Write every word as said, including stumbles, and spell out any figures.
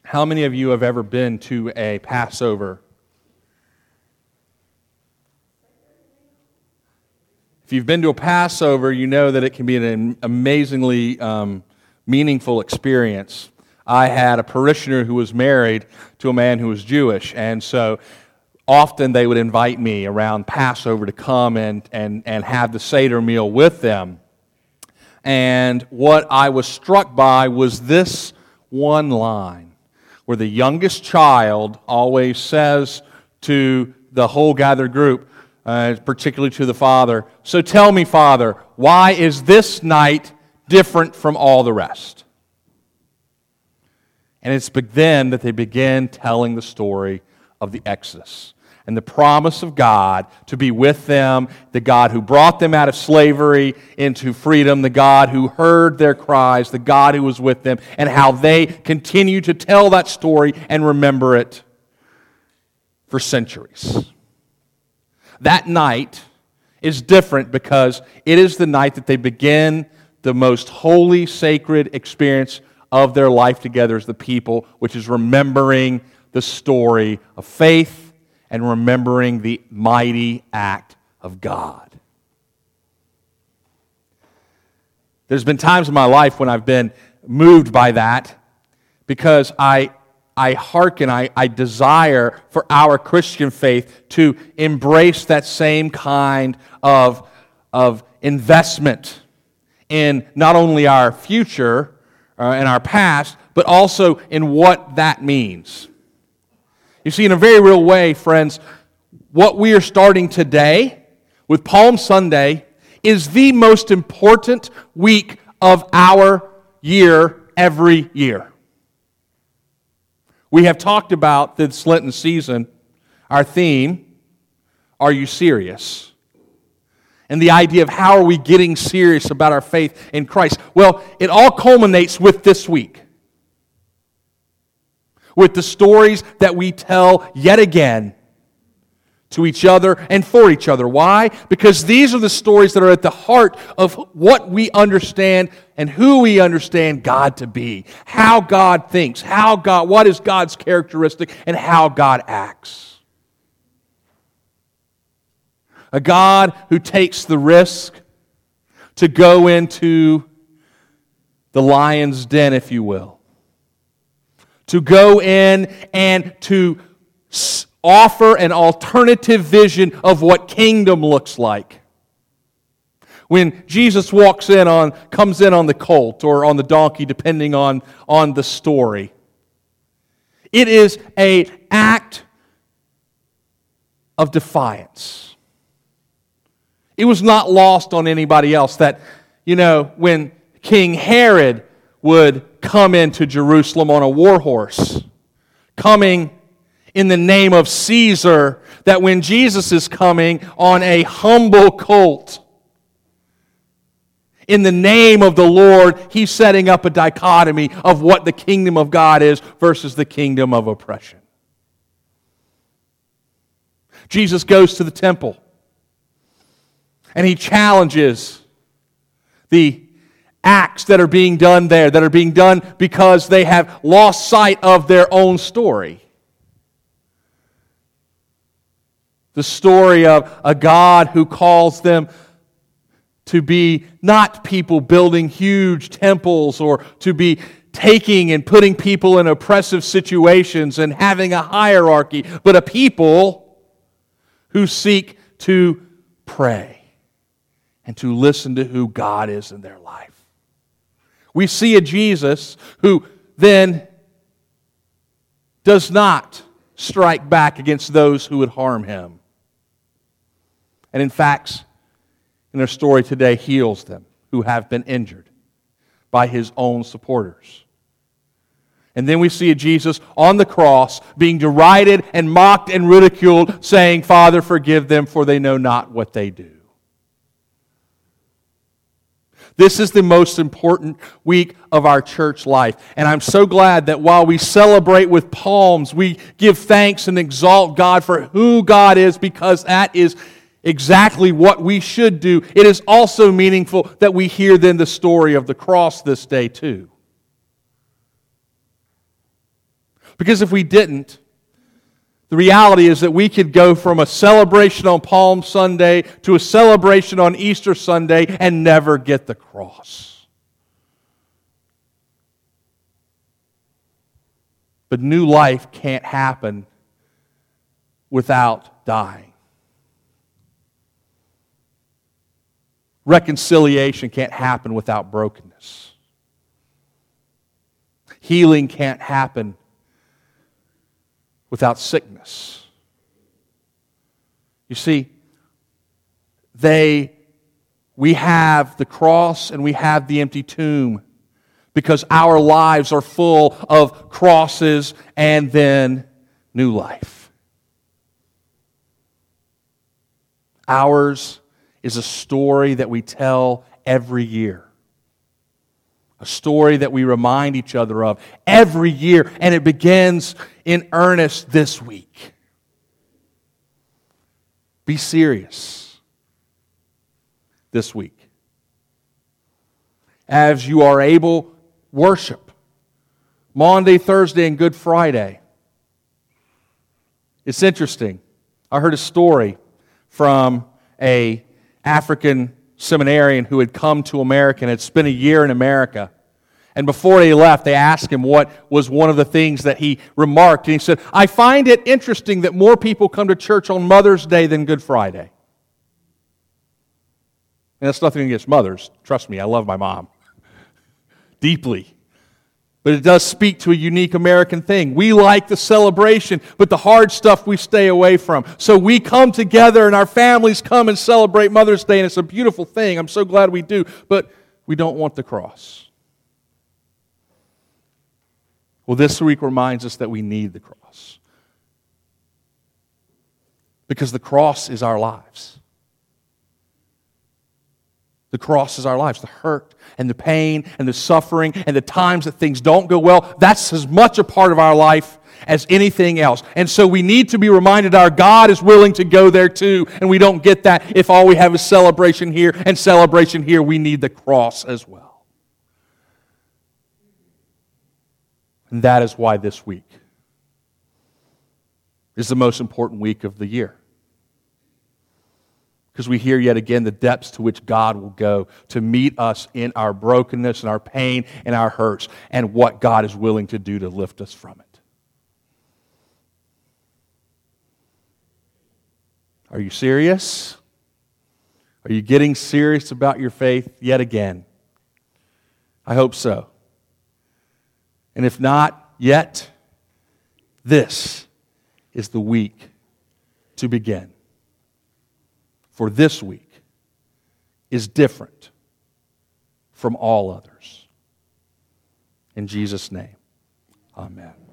How many of you have ever been to a Passover? If you've been to a Passover, you know that it can be an amazingly um, meaningful experience. I had a parishioner who was married to a man who was Jewish, and so often they would invite me around Passover to come and, and, and have the Seder meal with them. And what I was struck by was this one line, where the youngest child always says to the whole gathered group, uh, particularly to the father, "So tell me, Father, why is this night different from all the rest?" And it's then that they begin telling the story of the Exodus and the promise of God to be with them, the God who brought them out of slavery into freedom, the God who heard their cries, the God who was with them, and how they continue to tell that story and remember it for centuries. That night is different because it is the night that they begin the most holy, sacred experience of their life together as the people, which is remembering the story of faith and remembering the mighty act of God. There's been times in my life when I've been moved by that because I I hearken, I, I desire for our Christian faith to embrace that same kind of, of investment in not only our future uh, and our past, but also in what that means. You see, in a very real way, friends, what we are starting today with Palm Sunday is the most important week of our year every year. We have talked about this Lenten season, our theme, Are You Serious? And the idea of how are we getting serious about our faith in Christ? Well, it all culminates with this week. With the stories that we tell yet again to each other and for each other. Why? Because these are the stories that are at the heart of what we understand and who we understand God to be. How God thinks, how God, what is God's characteristic, and how God acts. A God who takes the risk to go into the lion's den, if you will. To go in and to offer an alternative vision of what kingdom looks like. When Jesus walks in on, comes in on the colt or on the donkey, depending on, on the story, it is an act of defiance. It was not lost on anybody else that, you know, when King Herod would come into Jerusalem on a war horse, coming in the name of Caesar, that when Jesus is coming on a humble colt, in the name of the Lord, he's setting up a dichotomy of what the kingdom of God is versus the kingdom of oppression. Jesus goes to the temple, and he challenges the acts that are being done there, that are being done because they have lost sight of their own story. The story of a God who calls them to be not people building huge temples or to be taking and putting people in oppressive situations and having a hierarchy, but a people who seek to pray and to listen to who God is in their life. We see a Jesus who then does not strike back against those who would harm him. And in fact, in our story today, heals them who have been injured by his own supporters. And then we see a Jesus on the cross being derided and mocked and ridiculed, saying, "Father, forgive them, for they know not what they do." This is the most important week of our church life. And I'm so glad that while we celebrate with palms, we give thanks and exalt God for who God is, because that is exactly what we should do. It is also meaningful that we hear then the story of the cross this day too. Because if we didn't, the reality is that we could go from a celebration on Palm Sunday to a celebration on Easter Sunday and never get the cross. But new life can't happen without dying. Reconciliation can't happen without brokenness. Healing can't happen without sickness. You see, they, we have the cross and we have the empty tomb because our lives are full of crosses and then new life. Ours is a story that we tell every year. A story that we remind each other of every year, and it begins in earnest this week. Be serious this week. As you are able, worship. Maundy, Thursday, and Good Friday. It's interesting. I heard a story from a African seminarian who had come to America and had spent a year in America. And before he left, they asked him what was one of the things that he remarked. And he said, I find it interesting that more people come to church on Mother's Day than Good Friday. And that's nothing against mothers. Trust me, I love my mom deeply. But it does speak to a unique American thing. We like the celebration, but the hard stuff we stay away from. So we come together and our families come and celebrate Mother's Day, and it's a beautiful thing. I'm so glad we do, but we don't want the cross. Well, this week reminds us that we need the cross. Because the cross is our lives. The cross is our lives. The hurt and the pain and the suffering and the times that things don't go well, that's as much a part of our life as anything else. And so we need to be reminded our God is willing to go there too, and we don't get that if all we have is celebration here, and celebration here, we need the cross as well. And that is why this week is the most important week of the year. Because we hear yet again the depths to which God will go to meet us in our brokenness and our pain and our hurts, and what God is willing to do to lift us from it. Are you serious? Are you getting serious about your faith yet again? I hope so. And if not yet, this is the week to begin. For this week is different from all others. In Jesus' name, amen.